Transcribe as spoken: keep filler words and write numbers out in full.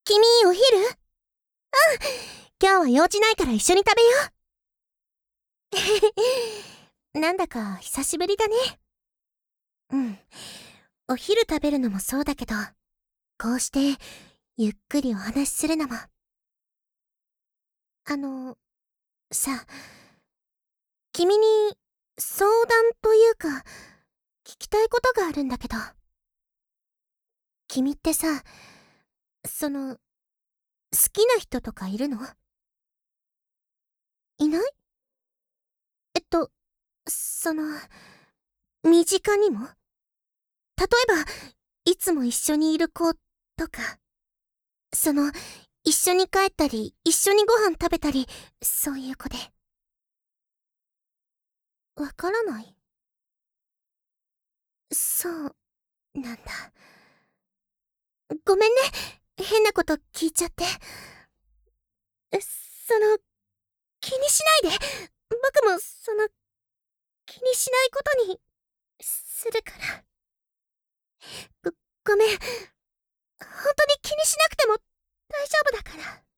君、お昼？うん。今日は用事ないから一緒に食べよう。なんだか久しぶりだね。うん。お昼食べるのもそうだけど、こうしてゆっくりお話しするのも。あの、さ、君に相談というか、聞きたいことがあるんだけど。君ってさ、その、好きな人とかいるの？いない？えっと、その、身近にも？例えば、いつも一緒にいる子とか、その、一緒に帰ったり、一緒にご飯食べたり、そういう子で。わからない？そう、なんだ。ごめんね、変なこと聞いちゃって。その、気にしないで。僕も、その、気にしないことに、するから。ご、ごめん。本当に気にしなくても大丈夫だから。